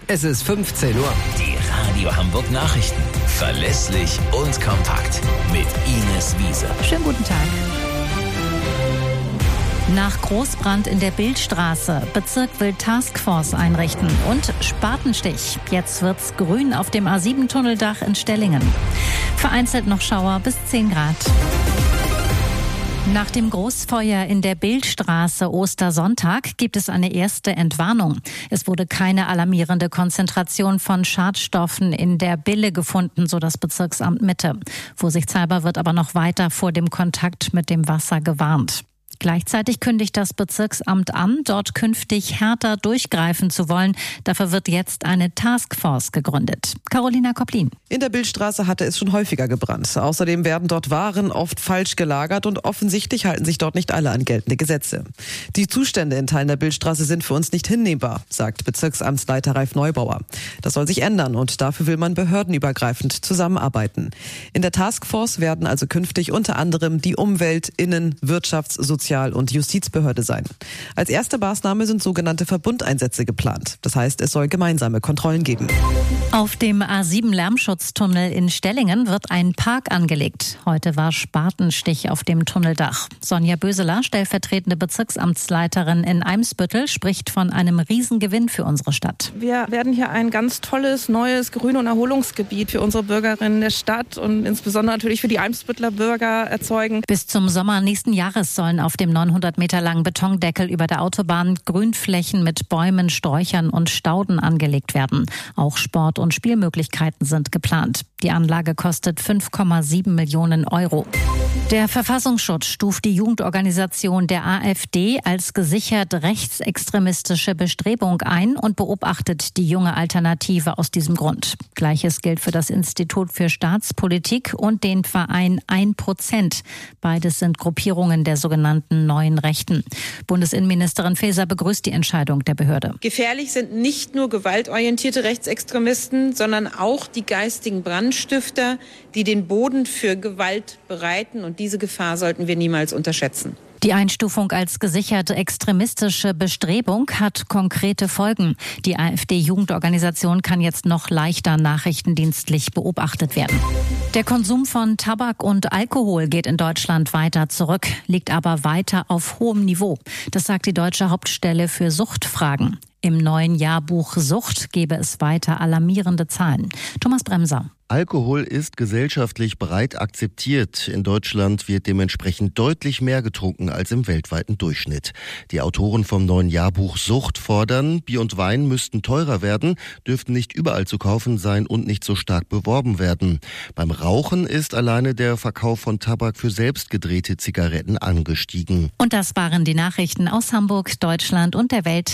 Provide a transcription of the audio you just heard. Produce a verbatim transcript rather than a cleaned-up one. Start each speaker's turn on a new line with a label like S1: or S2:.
S1: Es ist fünfzehn Uhr.
S2: Die Radio Hamburg Nachrichten. Verlässlich und kompakt. Mit Ines Wiese.
S3: Schönen guten Tag. Nach Großbrand in der Bildstraße. Bezirk will Taskforce einrichten. Und Spatenstich. Jetzt wird's grün auf dem A sieben Tunneldach in Stellingen. Vereinzelt noch Schauer bis zehn Grad. Nach dem Großfeuer in der Bildstraße Ostersonntag gibt es eine erste Entwarnung. Es wurde keine alarmierende Konzentration von Schadstoffen in der Bille gefunden, so das Bezirksamt Mitte. Vorsichtshalber wird aber noch weiter vor dem Kontakt mit dem Wasser gewarnt. Gleichzeitig kündigt das Bezirksamt an, dort künftig härter durchgreifen zu wollen. Dafür wird jetzt eine Taskforce gegründet. Carolina Koplin.
S4: In der Bildstraße hatte es schon häufiger gebrannt. Außerdem werden dort Waren oft falsch gelagert und offensichtlich halten sich dort nicht alle an geltende Gesetze. Die Zustände in Teilen der Bildstraße sind für uns nicht hinnehmbar, sagt Bezirksamtsleiter Ralf Neubauer. Das soll sich ändern und dafür will man behördenübergreifend zusammenarbeiten. In der Taskforce werden also künftig unter anderem die Umwelt-, Innen-, Wirtschafts-, Sozial- und Justizbehörde sein. Als erste Maßnahme sind sogenannte Verbundeinsätze geplant. Das heißt, es soll gemeinsame Kontrollen geben.
S3: Auf dem A sieben Lärmschutztunnel in Stellingen wird ein Park angelegt. Heute war Spatenstich auf dem Tunneldach. Sonja Böseler, stellvertretende Bezirksamtsleiterin in Eimsbüttel, spricht von einem Riesengewinn für unsere Stadt.
S5: Wir werden hier ein ganz tolles, neues Grün- und Erholungsgebiet für unsere Bürgerinnen der Stadt und insbesondere natürlich für die Eimsbüttler Bürger erzeugen.
S3: Bis zum Sommer nächsten Jahres sollen auf dem neunhundert Meter langen Betondeckel über der Autobahn Grünflächen mit Bäumen, Sträuchern und Stauden angelegt werden. Auch Sport- und Spielmöglichkeiten sind geplant. Die Anlage kostet fünf Komma sieben Millionen Euro. Der Verfassungsschutz stuft die Jugendorganisation der AfD als gesichert rechtsextremistische Bestrebung ein und beobachtet die junge Alternative aus diesem Grund. Gleiches gilt für das Institut für Staatspolitik und den Verein ein Prozent. Beides sind Gruppierungen der sogenannten neuen Rechten. Bundesinnenministerin Faeser begrüßt die Entscheidung der Behörde.
S6: Gefährlich sind nicht nur gewaltorientierte Rechtsextremisten, sondern auch die geistigen Brandstifter, die den Boden für Gewalt bereiten. Und diese Gefahr sollten wir niemals unterschätzen.
S3: Die Einstufung als gesicherte extremistische Bestrebung hat konkrete Folgen. Die AfD-Jugendorganisation kann jetzt noch leichter nachrichtendienstlich beobachtet werden. Der Konsum von Tabak und Alkohol geht in Deutschland weiter zurück, liegt aber weiter auf hohem Niveau. Das sagt die Deutsche Hauptstelle für Suchtfragen. Im neuen Jahrbuch Sucht gebe es weiter alarmierende Zahlen. Thomas Bremser.
S7: Alkohol ist gesellschaftlich breit akzeptiert. In Deutschland wird dementsprechend deutlich mehr getrunken als im weltweiten Durchschnitt. Die Autoren vom neuen Jahrbuch Sucht fordern, Bier und Wein müssten teurer werden, dürften nicht überall zu kaufen sein und nicht so stark beworben werden. Beim Rauchen ist alleine der Verkauf von Tabak für selbst gedrehte Zigaretten angestiegen.
S3: Und das waren die Nachrichten aus Hamburg, Deutschland und der Welt.